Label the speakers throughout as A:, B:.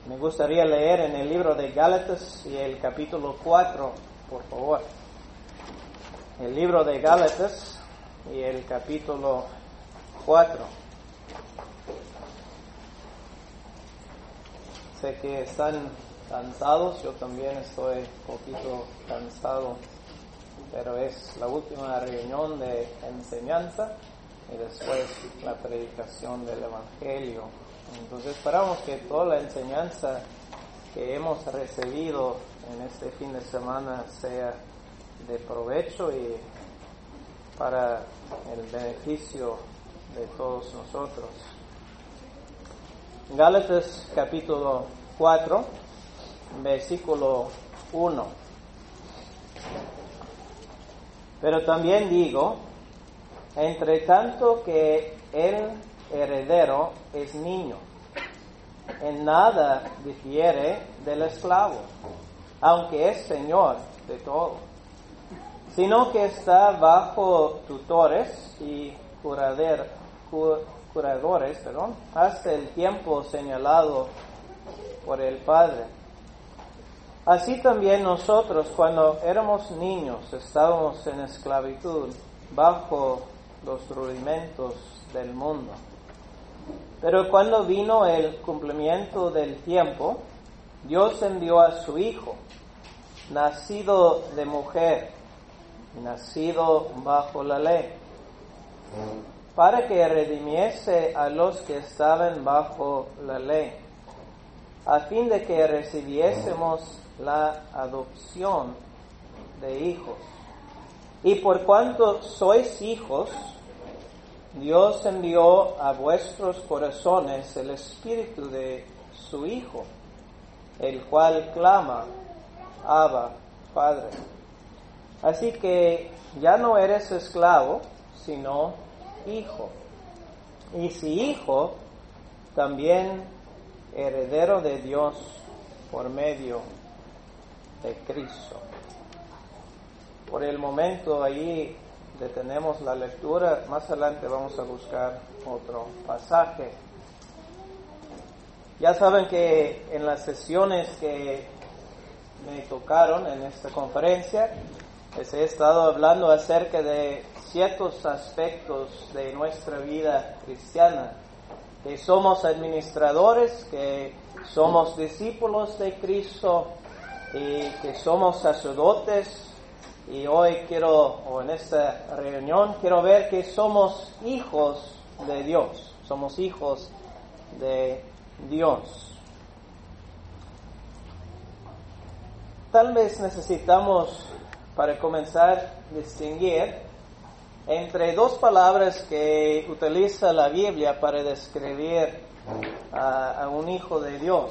A: Me gustaría leer en el libro de Gálatas y el capítulo 4, por favor. El libro de Gálatas y el capítulo 4. Sé que están cansados, yo también estoy un poquito cansado, pero es la última reunión de enseñanza y después la predicación del Evangelio. Entonces esperamos que toda la enseñanza que hemos recibido en este fin de semana sea de provecho y para el beneficio de todos nosotros. Gálatas capítulo 4, versículo 1. Pero también digo, entre tanto que el heredero es niño, en nada difiere del esclavo, aunque es señor de todo, sino que está bajo tutores y curadores, hasta el tiempo señalado por el Padre. Así también nosotros, cuando éramos niños, estábamos en esclavitud, bajo los rudimentos del mundo. Pero cuando vino el cumplimiento del tiempo, Dios envió a su Hijo, nacido de mujer, nacido bajo la ley, para que redimiese a los que estaban bajo la ley, a fin de que recibiésemos la adopción de hijos. Y por cuanto sois hijos, Dios envió a vuestros corazones el Espíritu de su Hijo, el cual clama, Abba, Padre. Así que ya no eres esclavo, sino hijo. Y si hijo, también heredero de Dios por medio de Cristo. Por el momento ahí detenemos la lectura. Más adelante vamos a buscar otro pasaje. Ya saben que en las sesiones que me tocaron en esta conferencia, les he estado hablando acerca de ciertos aspectos de nuestra vida cristiana, que somos administradores, que somos discípulos de Cristo y que somos sacerdotes. Y hoy en esta reunión, quiero ver que somos hijos de Dios. Somos hijos de Dios. Tal vez necesitamos, para comenzar, distinguir entre dos palabras que utiliza la Biblia para describir a un hijo de Dios.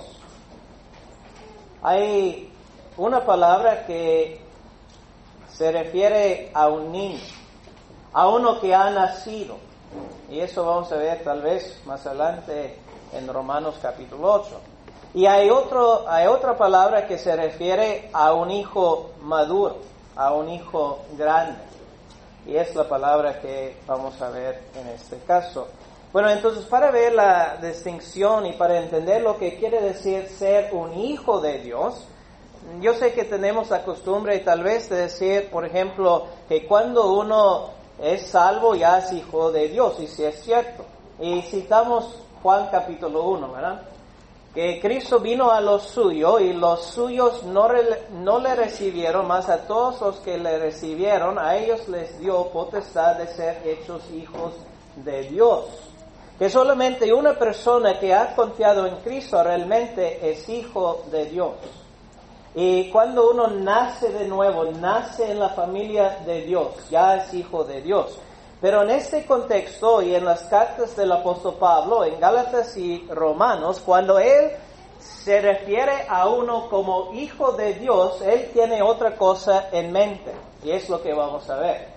A: Hay una palabra que se refiere a un niño, a uno que ha nacido. Y eso vamos a ver tal vez más adelante en Romanos capítulo 8. Y hay otra palabra que se refiere a un hijo maduro, a un hijo grande. Y es la palabra que vamos a ver en este caso. Bueno, entonces para ver la distinción y para entender lo que quiere decir ser un hijo de Dios, yo sé que tenemos la costumbre tal vez de decir, por ejemplo, que cuando uno es salvo ya es hijo de Dios, y si es cierto. Y citamos Juan capítulo 1, ¿verdad? Que Cristo vino a los suyos y los suyos no le recibieron, mas a todos los que le recibieron, a ellos les dio potestad de ser hechos hijos de Dios. Que solamente una persona que ha confiado en Cristo realmente es hijo de Dios. Y cuando uno nace de nuevo, nace en la familia de Dios, ya es hijo de Dios. Pero en este contexto y en las cartas del apóstol Pablo, en Gálatas y Romanos, cuando él se refiere a uno como hijo de Dios, él tiene otra cosa en mente, y es lo que vamos a ver.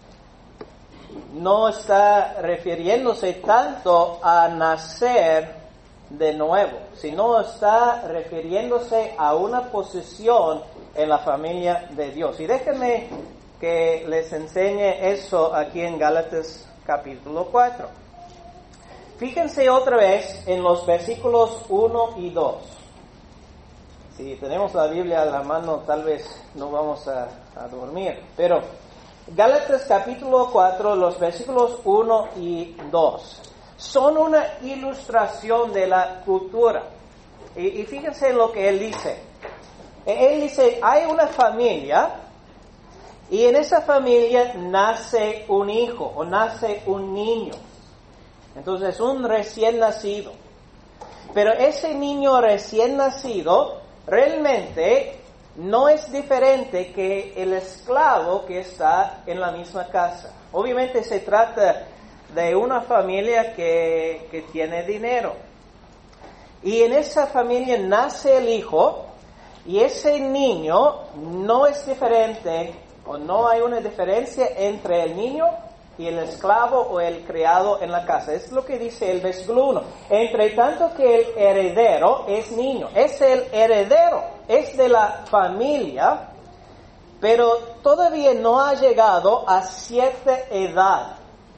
A: No está refiriéndose tanto a nacer de nuevo, sino está refiriéndose a una posición en la familia de Dios. Y déjenme que les enseñe eso aquí en Gálatas capítulo 4. Fíjense otra vez en los versículos 1 y 2. si tenemos la Biblia a la mano, tal vez no vamos a dormir. Pero Gálatas capítulo 4, los versículos 1 y 2, son una ilustración de la cultura. Y fíjense lo que él dice. Él dice, hay una familia y en esa familia nace un hijo o nace un niño. Entonces, un recién nacido. Pero ese niño recién nacido realmente no es diferente que el esclavo que está en la misma casa. Obviamente se trata de una familia que tiene dinero. Y en esa familia nace el hijo y ese niño no es diferente o no hay una diferencia entre el niño y el esclavo o el criado en la casa. Es lo que dice el versículo 1. Entre tanto que el heredero es niño, es el heredero, es de la familia, pero todavía no ha llegado a cierta edad.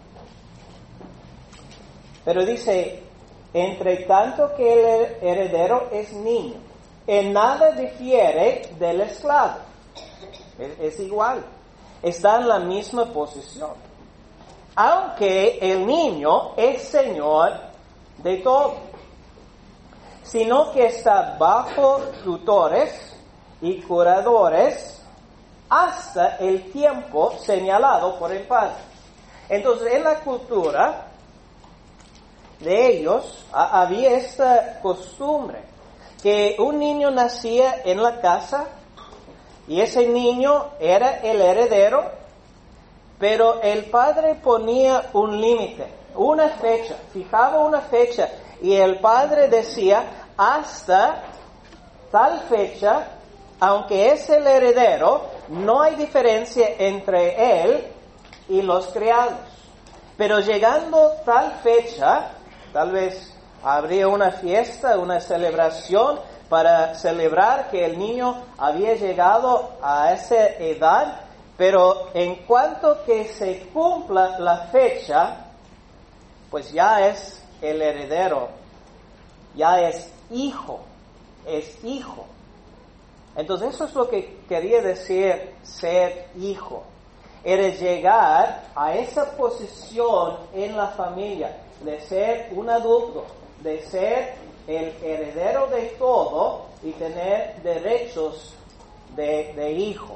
A: Pero dice, entre tanto que el heredero es niño, en nada difiere del esclavo. Es igual, está en la misma posición. Aunque el niño es señor de todo, sino que está bajo tutores y curadores hasta el tiempo señalado por el padre. Entonces, en la cultura de ellos había esta costumbre, que un niño nacía en la casa y ese niño era el heredero, pero el padre ponía un límite, una fecha, fijaba una fecha, y el padre decía, hasta tal fecha, aunque es el heredero, no hay diferencia entre él y los criados. Pero llegando tal fecha, tal vez habría una fiesta, una celebración para celebrar que el niño había llegado a esa edad. Pero en cuanto que se cumpla la fecha, pues ya es el heredero, ya es hijo, es hijo. Entonces eso es lo que quería decir ser hijo. Era llegar a esa posición en la familia, de ser un adulto, de ser el heredero de todo y tener derechos de hijo.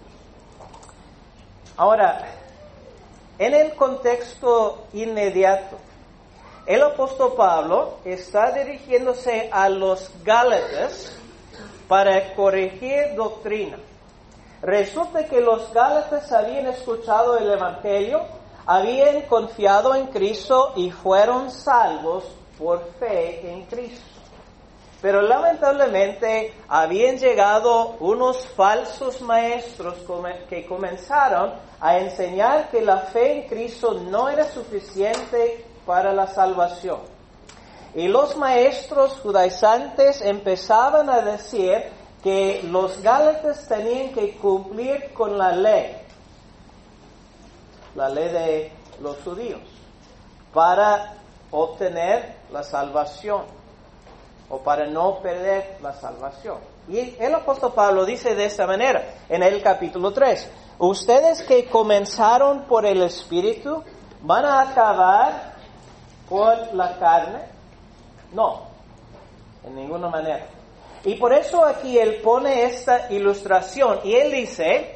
A: Ahora, en el contexto inmediato, el apóstol Pablo está dirigiéndose a los Gálatas para corregir doctrina. Resulta que los Gálatas habían escuchado el Evangelio, habían confiado en Cristo y fueron salvos por fe en Cristo. Pero lamentablemente habían llegado unos falsos maestros que comenzaron a enseñar que la fe en Cristo no era suficiente para la salvación. Y los maestros judaizantes empezaban a decir que los gálatas tenían que cumplir con la ley de los judíos, para obtener la salvación, o para no perder la salvación. Y el apóstol Pablo dice de esta manera, en el capítulo 3, ustedes que comenzaron por el Espíritu, ¿van a acabar por la carne? No, en ninguna manera. Y por eso aquí él pone esta ilustración, y él dice,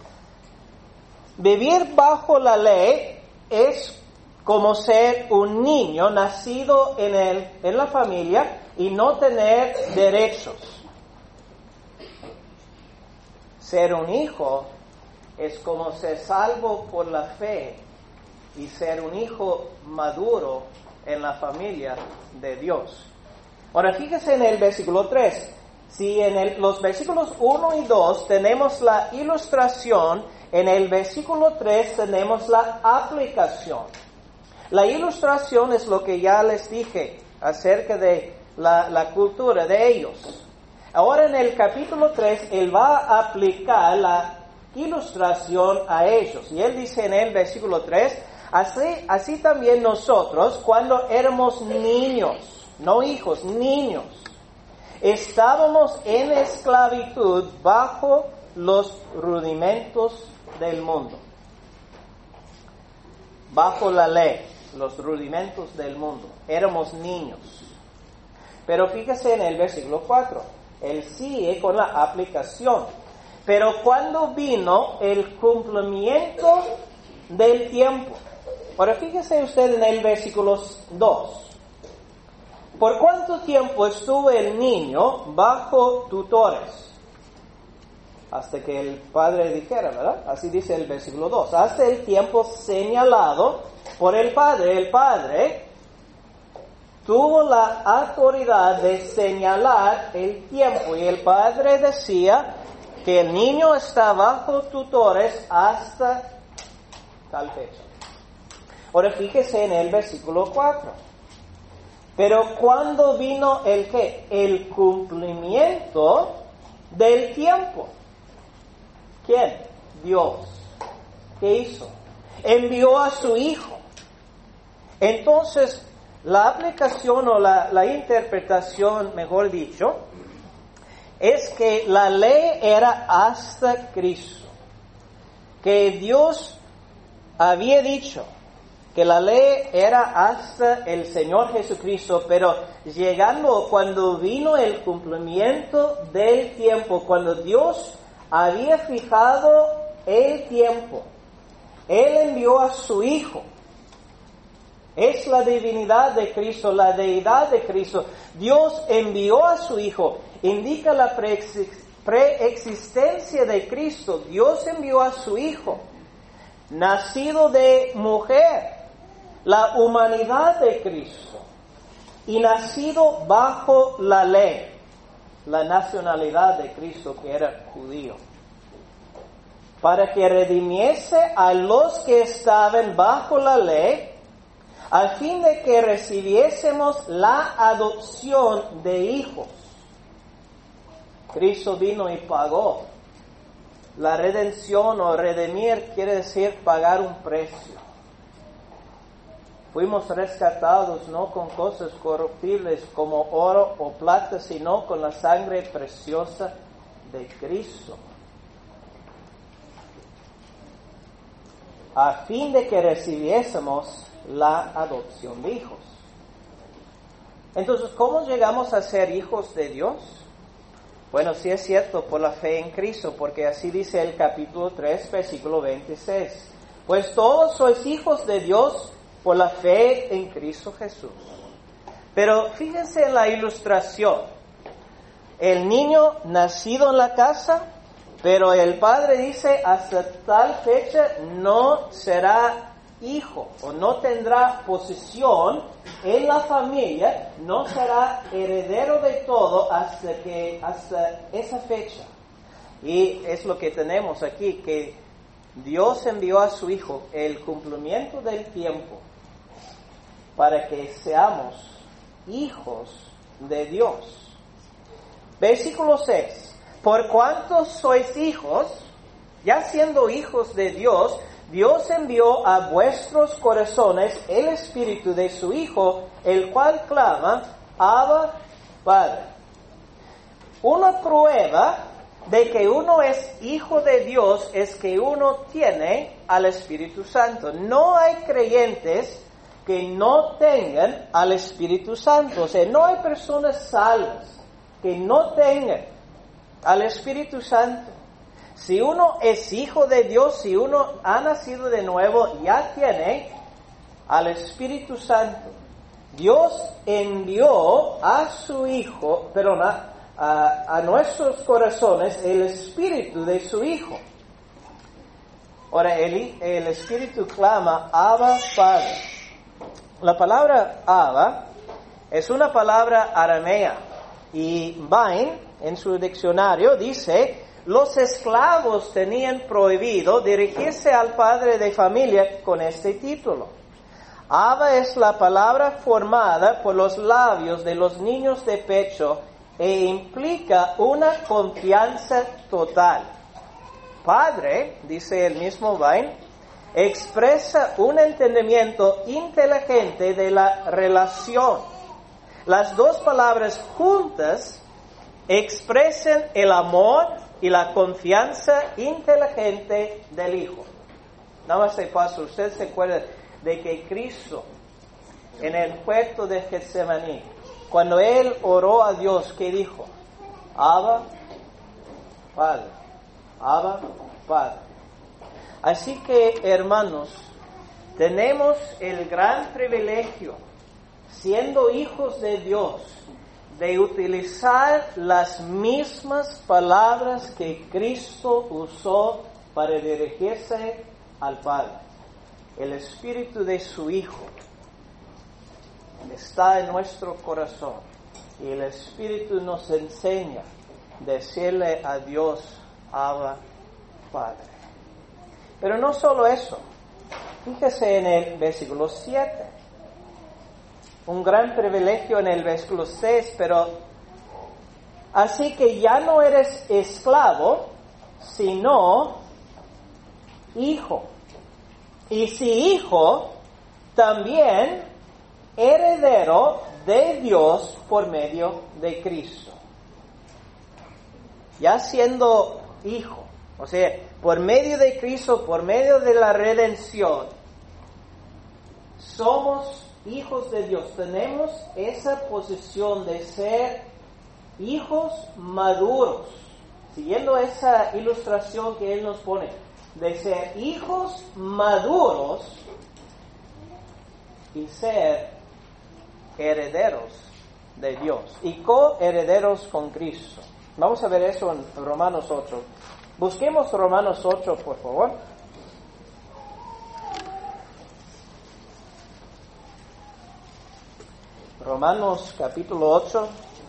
A: vivir bajo la ley es como ser un niño nacido en la familia y no tener derechos. Ser un hijo es como ser salvo por la fe y ser un hijo maduro en la familia de Dios. Ahora fíjese en el versículo 3. Si en los versículos 1 y 2 tenemos la ilustración, en el versículo 3 tenemos la aplicación. La ilustración es lo que ya les dije acerca de la cultura de ellos. Ahora en el capítulo 3, él va a aplicar la ilustración a ellos. Y él dice en el versículo 3, así también nosotros, cuando éramos niños, no hijos, niños, estábamos en esclavitud bajo los rudimentos del mundo. Bajo la ley, los rudimentos del mundo. Éramos niños. Pero fíjese en el versículo 4. Él sigue con la aplicación. Pero cuando vino el cumplimiento del tiempo. Ahora fíjese usted en el versículo 2. ¿Por cuánto tiempo estuvo el niño bajo tutores? Hasta que el padre dijera, ¿verdad? Así dice el versículo 2. Hasta el tiempo señalado por el padre. El padre tuvo la autoridad de señalar el tiempo. Y el padre decía que el niño está bajo tutores hasta tal fecha. Ahora fíjese en el versículo 4. Pero ¿cuándo vino el qué? El cumplimiento del tiempo. ¿Quién? Dios. ¿Qué hizo? Envió a su Hijo. Entonces, la aplicación o la interpretación, mejor dicho, es que la ley era hasta Cristo. Que Dios había dicho que la ley era hasta el Señor Jesucristo, pero llegando cuando vino el cumplimiento del tiempo, cuando Dios había fijado el tiempo, Él envió a su Hijo. Es la divinidad de Cristo, la deidad de Cristo. Dios envió a su Hijo. Indica la preexistencia de Cristo. Dios envió a su Hijo, nacido de mujer, la humanidad de Cristo, y nacido bajo la ley, la nacionalidad de Cristo, que era judío, para que redimiese a los que estaban bajo la ley, a fin de que recibiésemos la adopción de hijos. Cristo vino y pagó. La redención o redimir quiere decir pagar un precio. Fuimos rescatados no con cosas corruptibles como oro o plata, sino con la sangre preciosa de Cristo, a fin de que recibiésemos la adopción de hijos. Entonces, ¿cómo llegamos a ser hijos de Dios? Bueno, sí es cierto, por la fe en Cristo, porque así dice el capítulo 3, versículo 26. Pues todos sois hijos de Dios por la fe en Cristo Jesús. Pero fíjense en la ilustración. El niño nacido en la casa, pero el padre dice hasta tal fecha no será hijo o no tendrá posesión en la familia, no será heredero de todo hasta esa fecha. Y es lo que tenemos aquí, que Dios envió a su Hijo el cumplimiento del tiempo para que seamos hijos de Dios. Versículo 6. Por cuanto sois hijos, ya siendo hijos de Dios, Dios envió a vuestros corazones el Espíritu de su Hijo, el cual clama, Abba, Padre. Una prueba de que uno es hijo de Dios es que uno tiene al Espíritu Santo. No hay creyentes que no tengan al Espíritu Santo. O sea, no hay personas salvas que no tengan al Espíritu Santo. Si uno es hijo de Dios, si uno ha nacido de nuevo, ya tiene al Espíritu Santo. Dios envió a su Hijo, a nuestros corazones el Espíritu de su Hijo. Ahora, el Espíritu clama, Abba, Padre. La palabra Abba es una palabra aramea. Y Vine, en su diccionario, dice: los esclavos tenían prohibido dirigirse al padre de familia con este título. Abba es la palabra formada por los labios de los niños de pecho e implica una confianza total. Padre, dice el mismo Vine, expresa un entendimiento inteligente de la relación. Las dos palabras juntas expresen el amor y la confianza inteligente del Hijo. Nada más de paso, usted se acuerda de que Cristo en el huerto de Getsemaní, cuando Él oró a Dios, ¿qué dijo? Abba, Padre. Abba, Padre. Así que, hermanos, tenemos el gran privilegio, siendo hijos de Dios, de utilizar las mismas palabras que Cristo usó para dirigirse al Padre. El Espíritu de su Hijo está en nuestro corazón y el Espíritu nos enseña a decirle a Dios, Abba, Padre. Pero no solo eso, fíjese en el versículo 7, un gran privilegio en el versículo 6, pero así que ya no eres esclavo, sino hijo. Y si hijo, también heredero de Dios por medio de Cristo. Ya siendo hijo, o sea, por medio de Cristo, por medio de la redención, somos hijos de Dios. Tenemos esa posición de ser hijos maduros, siguiendo esa ilustración que Él nos pone, de ser hijos maduros y ser herederos de Dios y coherederos con Cristo. Vamos a ver eso en Romanos 8. Busquemos Romanos 8, por favor. Romanos capítulo 8.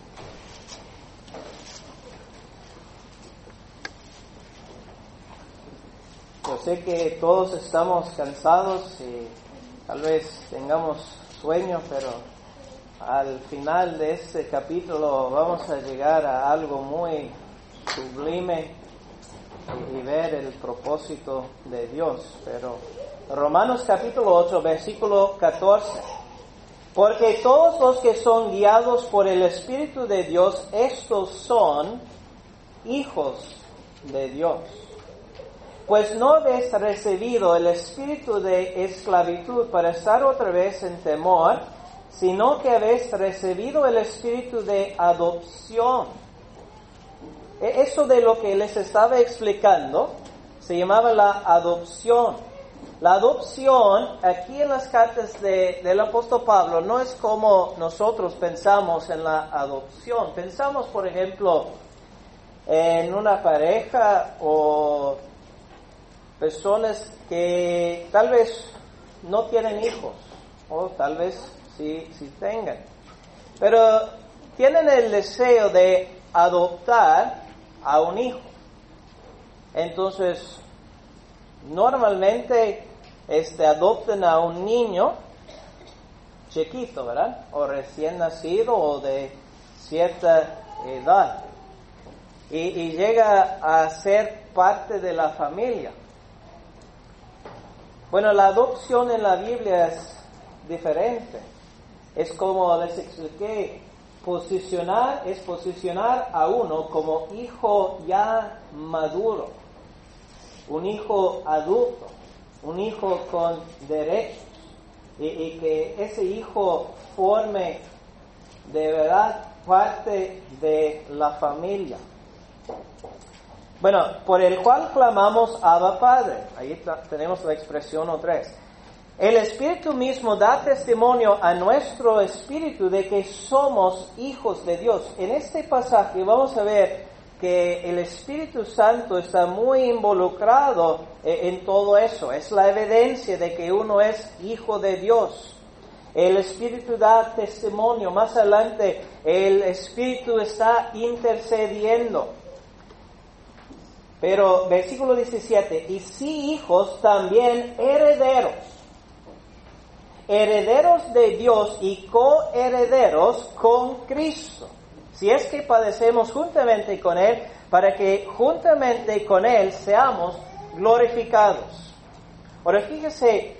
A: Yo sé que todos estamos cansados y tal vez tengamos sueño, pero al final de este capítulo vamos a llegar a algo muy sublime y ver el propósito de Dios. Pero Romanos capítulo 8, versículo 14. Porque todos los que son guiados por el Espíritu de Dios, estos son hijos de Dios. Pues no habéis recibido el espíritu de esclavitud para estar otra vez en temor, sino que habéis recibido el espíritu de adopción. Eso de lo que les estaba explicando se llamaba la adopción. La adopción, aquí en las cartas del apóstol Pablo, no es como nosotros pensamos en la adopción. Pensamos, por ejemplo, en una pareja o personas que tal vez no tienen hijos, o tal vez sí tengan, pero tienen el deseo de adoptar a un hijo. Entonces, normalmente adoptan a un niño chiquito, ¿verdad? O recién nacido o de cierta edad. Y llega a ser parte de la familia. Bueno, la adopción en la Biblia es diferente. Es como les expliqué, posicionar a uno como hijo ya maduro, un hijo adulto, un hijo con derechos, y que ese hijo forme de verdad parte de la familia. Bueno, por el cual clamamos Abba Padre. Ahí tenemos la expresión otra vez. El Espíritu mismo da testimonio a nuestro espíritu de que somos hijos de Dios. En este pasaje vamos a ver que el Espíritu Santo está muy involucrado en todo eso. Es la evidencia de que uno es hijo de Dios. El Espíritu da testimonio. Más adelante, el Espíritu está intercediendo. Pero, versículo 17, y si hijos, también herederos. Herederos de Dios y coherederos con Cristo. Si es que padecemos juntamente con Él, para que juntamente con Él seamos glorificados. Ahora fíjese,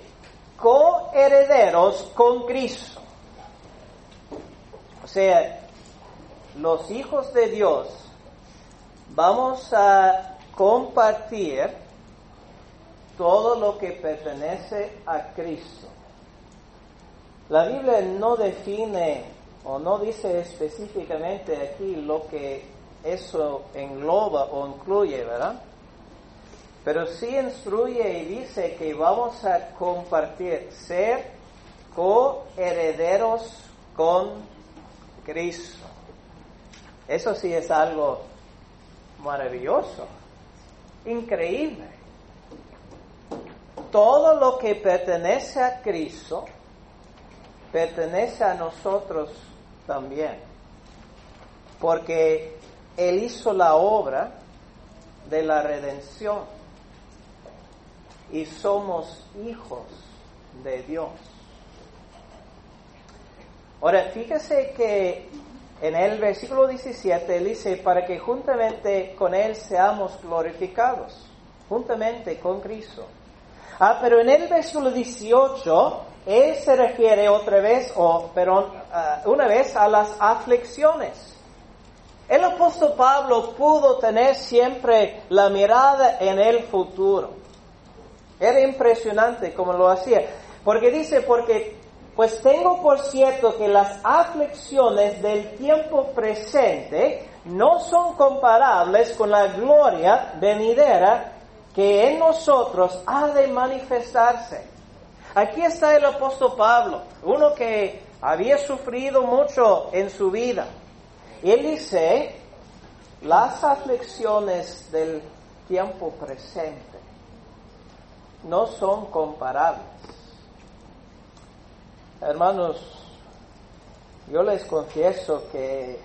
A: coherederos con Cristo. O sea, los hijos de Dios vamos a compartir todo lo que pertenece a Cristo. La Biblia no define o no dice específicamente aquí lo que eso engloba o incluye, ¿verdad? Pero sí instruye y dice que vamos a compartir, ser coherederos con Cristo. Eso sí es algo maravilloso, increíble. Todo lo que pertenece a Cristo pertenece a nosotros también, porque Él hizo la obra de la redención y somos hijos de Dios. Ahora, fíjese que en el versículo 17 Él dice, para que juntamente con Él seamos glorificados, juntamente con Cristo. Pero en el versículo 18, Él se refiere una vez a las aflicciones. El apóstol Pablo pudo tener siempre la mirada en el futuro. Era impresionante como lo hacía. Porque dice, pues tengo por cierto que las aflicciones del tiempo presente no son comparables con la gloria venidera que en nosotros ha de manifestarse. Aquí está el apóstol Pablo, uno que había sufrido mucho en su vida. Y él dice, las aflicciones del tiempo presente no son comparables. Hermanos, yo les confieso que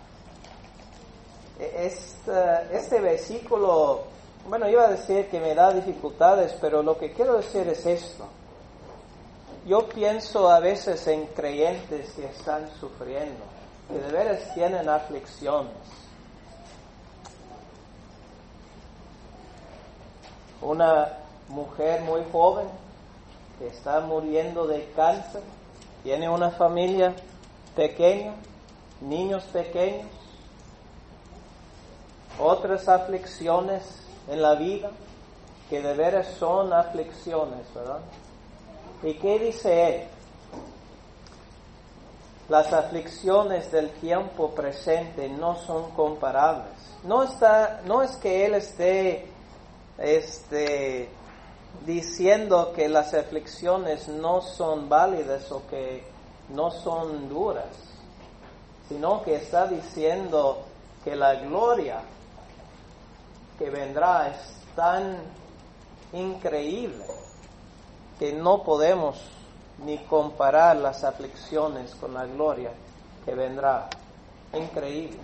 A: este versículo, iba a decir que me da dificultades, pero lo que quiero decir es esto. Yo pienso a veces en creyentes que están sufriendo, que de veras tienen aflicciones. Una mujer muy joven que está muriendo de cáncer, tiene una familia pequeña, niños pequeños, otras aflicciones en la vida que de veras son aflicciones, ¿verdad? ¿Y qué dice él? Las aflicciones del tiempo presente no son comparables. No es que él esté diciendo que las aflicciones no son válidas o que no son duras, sino que está diciendo que la gloria que vendrá es tan increíble que no podemos ni comparar las aflicciones con la gloria que vendrá. Increíble.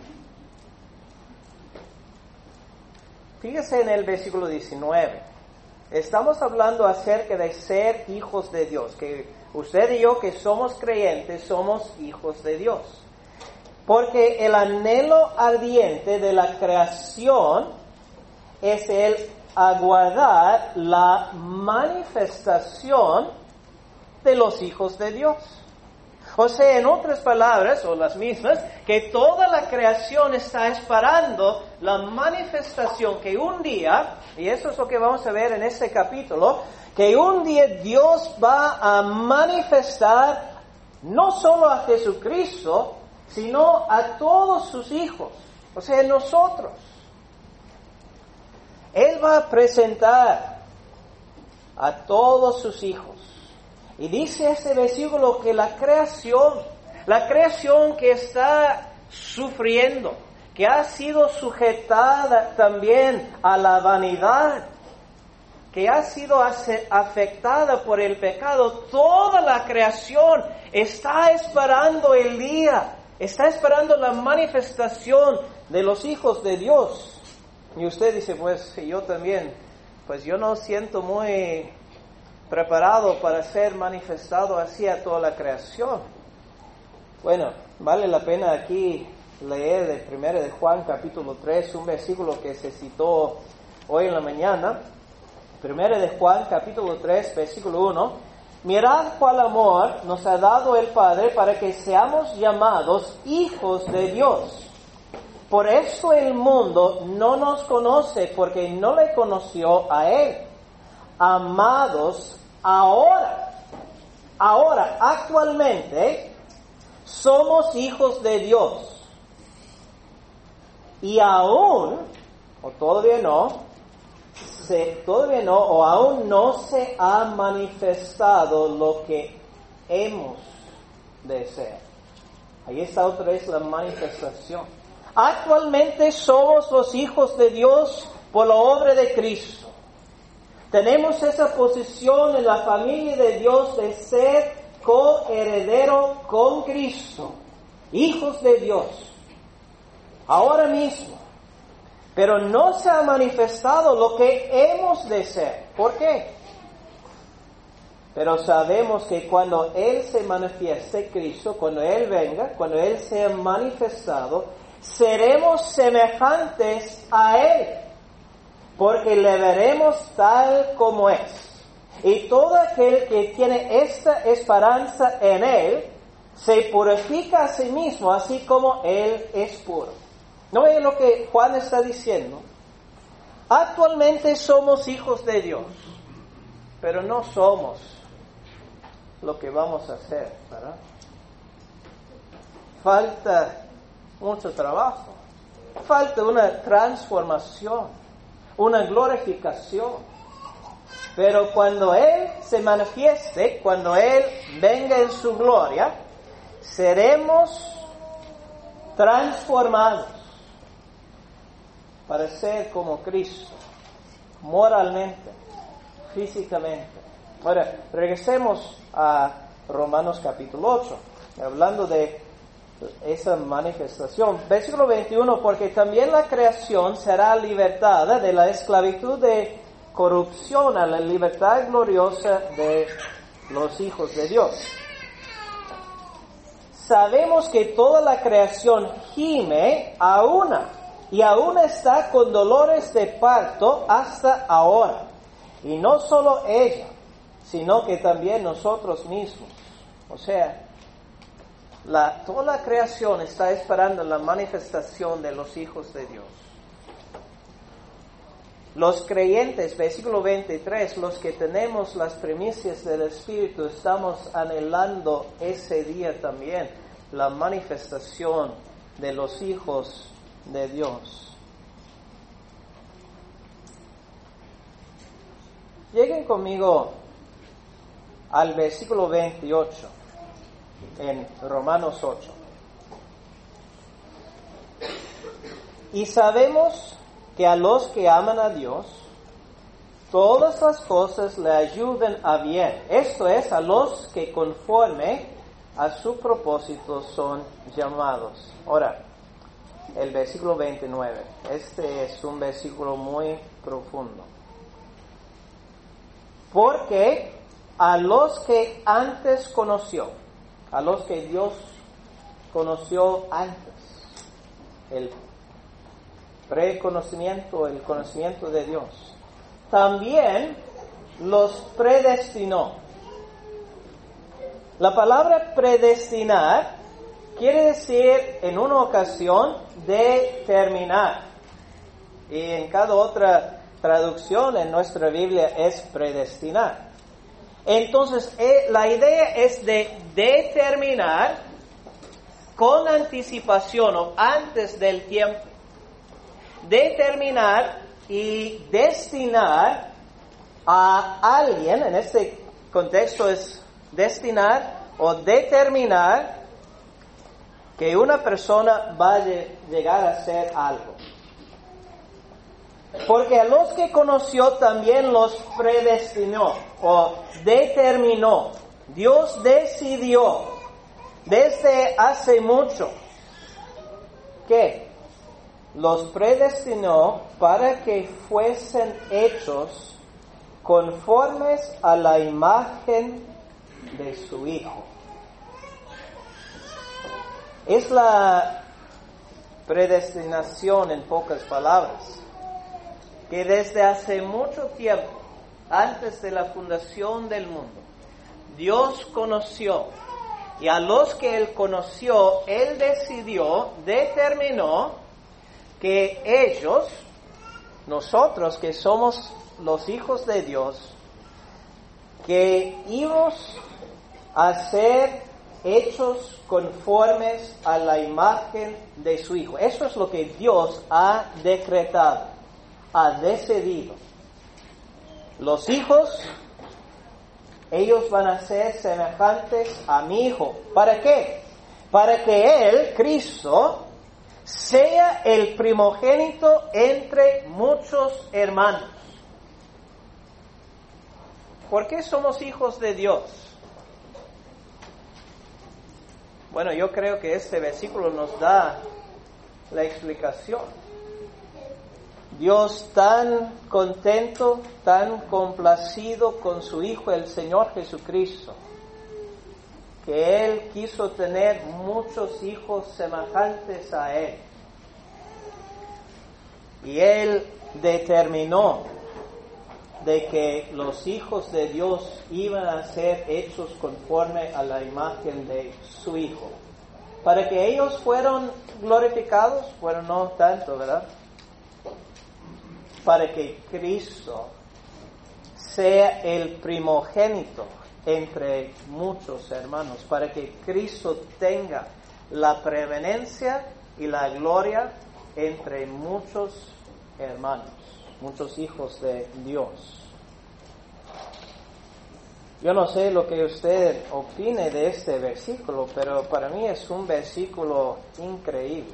A: Fíjese en el versículo 19. Estamos hablando acerca de ser hijos de Dios, que usted y yo que somos creyentes somos hijos de Dios. Porque el anhelo ardiente de la creación es el aguardar la manifestación de los hijos de Dios. O sea, en otras palabras, o las mismas, que toda la creación está esperando la manifestación que un día, y eso es lo que vamos a ver en este capítulo, que un día Dios va a manifestar no solo a Jesucristo, sino a todos sus hijos, o sea, nosotros. Él va a presentar a todos sus hijos. Y dice este versículo que la creación que está sufriendo, que ha sido sujetada también a la vanidad, que ha sido afectada por el pecado, toda la creación está esperando el día, está esperando la manifestación de los hijos de Dios. Y usted dice, pues yo también, pues yo no siento muy preparado para ser manifestado así a toda la creación. Bueno, vale la pena aquí leer de 1 de Juan capítulo 3, un versículo que se citó hoy en la mañana. 1 de Juan capítulo 3, versículo 1. Mirad cuál amor nos ha dado el Padre para que seamos llamados hijos de Dios. Por eso el mundo no nos conoce, porque no le conoció a Él. Amados, actualmente, somos hijos de Dios. Y aún, o aún no se ha manifestado lo que hemos de ser. Ahí está otra vez la manifestación. Actualmente somos los hijos de Dios por la obra de Cristo. Tenemos esa posición en la familia de Dios de ser coheredero con Cristo, hijos de Dios, ahora mismo. Pero no se ha manifestado lo que hemos de ser. ¿Por qué? Pero sabemos que cuando Él se manifieste, Cristo, cuando Él venga, cuando Él sea manifestado, seremos semejantes a Él, porque le veremos tal como es. Y todo aquel que tiene esta esperanza en Él, se purifica a sí mismo, así como Él es puro. ¿No es lo que Juan está diciendo? Actualmente somos hijos de Dios, pero no somos lo que vamos a hacer, ¿verdad? Falta mucho trabajo, falta una transformación, una glorificación. Pero cuando Él se manifieste, cuando Él venga en su gloria, seremos transformados para ser como Cristo, moralmente, físicamente. Ahora, regresemos a Romanos capítulo 8, hablando de esa manifestación. Versículo 21, porque también la creación será libertada de la esclavitud de corrupción a la libertad gloriosa de los hijos de Dios. Sabemos que toda la creación gime a una, y aún está con dolores de parto hasta ahora. Y no solo ella, sino que también nosotros mismos. O sea, toda la creación está esperando la manifestación de los hijos de Dios. Los creyentes, versículo 23, los que tenemos las primicias del Espíritu, estamos anhelando ese día también, la manifestación de los hijos de Dios. Lleguen conmigo al versículo 28 en Romanos 8. Y sabemos que a los que aman a Dios, todas las cosas le ayudan a bien. Esto es, a los que conforme a su propósito son llamados. Ahora, el versículo 29. Este es un versículo muy profundo. Porque a los que antes conoció, a los que Dios conoció antes, el preconocimiento, el conocimiento de Dios, también los predestinó. La palabra predestinar quiere decir en una ocasión determinar. Y en cada otra traducción en nuestra Biblia es predestinar. Entonces, la idea es de determinar con anticipación o antes del tiempo. Determinar y destinar a alguien, en este contexto es destinar o determinar que una persona va a llegar a ser algo. Porque a los que conoció también los predestinó o determinó. Dios decidió desde hace mucho que los predestinó para que fuesen hechos conformes a la imagen de su Hijo. Es la predestinación en pocas palabras, que desde hace mucho tiempo, antes de la fundación del mundo, Dios conoció, y a los que Él conoció, Él decidió, determinó que ellos, nosotros que somos los hijos de Dios, que íbamos a ser hechos conformes a la imagen de su Hijo. Eso es lo que Dios ha decretado, ha decidido. Los hijos, ellos van a ser semejantes a mi Hijo. ¿Para qué? Para que Él, Cristo, sea el primogénito entre muchos hermanos. ¿Por qué somos hijos de Dios? Bueno, yo creo que este versículo nos da la explicación. Dios tan contento, tan complacido con su Hijo, el Señor Jesucristo, que Él quiso tener muchos hijos semejantes a Él. Y Él determinó de que los hijos de Dios iban a ser hechos conforme a la imagen de su Hijo. Para que ellos fueran glorificados, bueno, no tanto, ¿verdad? Para que Cristo sea el primogénito entre muchos hermanos, para que Cristo tenga la preeminencia y la gloria entre muchos hermanos, muchos hijos de Dios. Yo no sé lo que usted opine de este versículo, pero para mí es un versículo increíble,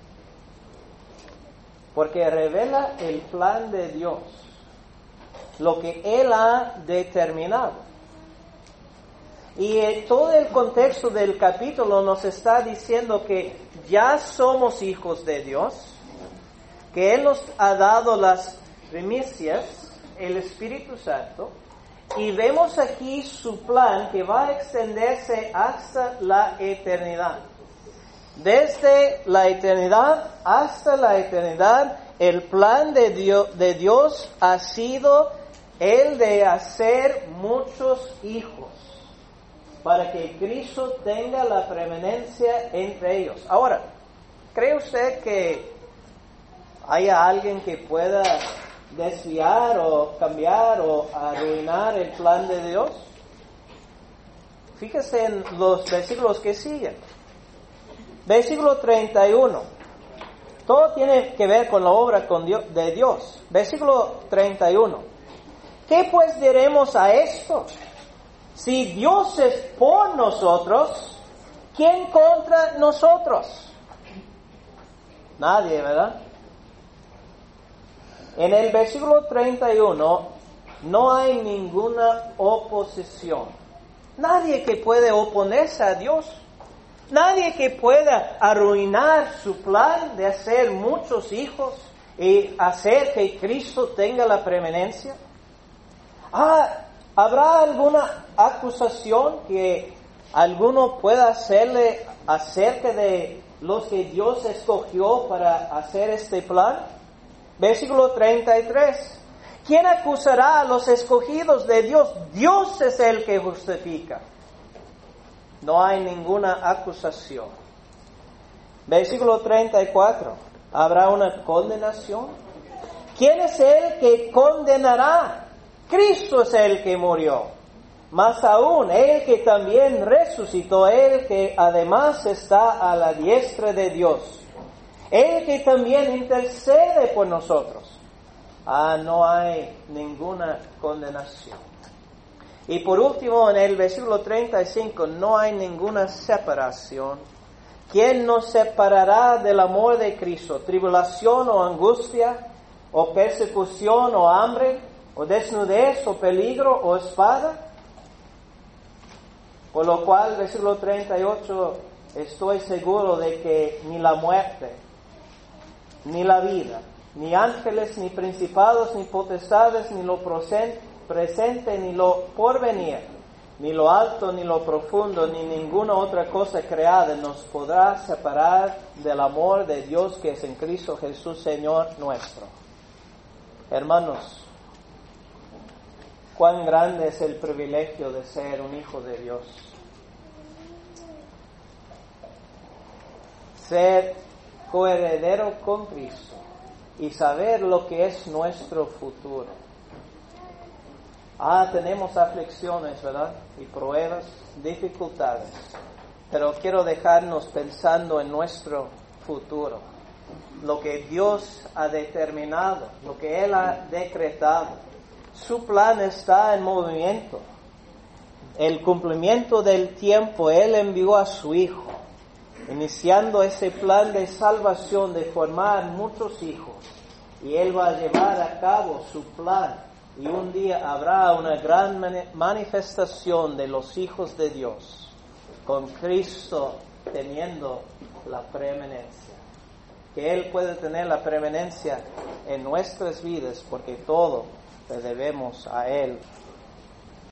A: porque revela el plan de Dios, lo que Él ha determinado. Y todo el contexto del capítulo nos está diciendo que ya somos hijos de Dios, que Él nos ha dado las primicias, el Espíritu Santo, y vemos aquí su plan que va a extenderse hasta la eternidad. Desde la eternidad hasta la eternidad, el plan de Dios ha sido el de hacer muchos hijos, para que Cristo tenga la preeminencia entre ellos. Ahora, ¿cree usted que haya alguien que pueda desviar o cambiar o arruinar el plan de Dios? Fíjese en los versículos que siguen. Versículo 31. Todo tiene que ver con la obra de Dios. Versículo 31. ¿Qué pues diremos a esto? Si Dios es por nosotros, ¿quién contra nosotros? Nadie, ¿verdad? En el versículo 31 no hay ninguna oposición. Nadie que puede oponerse a Dios. Nadie que pueda arruinar su plan de hacer muchos hijos y hacer que Cristo tenga la preeminencia. ¿Habrá alguna acusación que alguno pueda hacerle acerca de los que Dios escogió para hacer este plan? Versículo 33. ¿Quién acusará a los escogidos de Dios? Dios es el que justifica. No hay ninguna acusación. Versículo 34. ¿Habrá una condenación? ¿Quién es el que condenará? Cristo es el que murió. Más aún, Él que también resucitó, Él que además está a la diestra de Dios. Él que también intercede por nosotros. No hay ninguna condenación. Y por último, en el versículo 35, no hay ninguna separación. ¿Quién nos separará del amor de Cristo? ¿Tribulación o angustia? ¿O persecución o hambre? ¿O desnudez o peligro o espada? Por lo cual, versículo 38, estoy seguro de que ni la muerte, ni la vida, ni ángeles, ni principados, ni potestades, ni lo presente, ni lo porvenir, ni lo alto, ni lo profundo, ni ninguna otra cosa creada nos podrá separar del amor de Dios que es en Cristo Jesús, Señor nuestro. Hermanos, cuán grande es el privilegio de ser un hijo de Dios. Ser coheredero con Cristo y saber lo que es nuestro futuro. Tenemos aflicciones, ¿verdad? Y pruebas, dificultades. Pero quiero dejarnos pensando en nuestro futuro. Lo que Dios ha determinado, lo que Él ha decretado. Su plan está en movimiento. El cumplimiento del tiempo, Él envió a su Hijo, iniciando ese plan de salvación, de formar muchos hijos. Y Él va a llevar a cabo su plan. Y un día habrá una gran manifestación de los hijos de Dios, con Cristo teniendo la preeminencia. Que Él puede tener la preeminencia en nuestras vidas, porque todo le debemos a Él.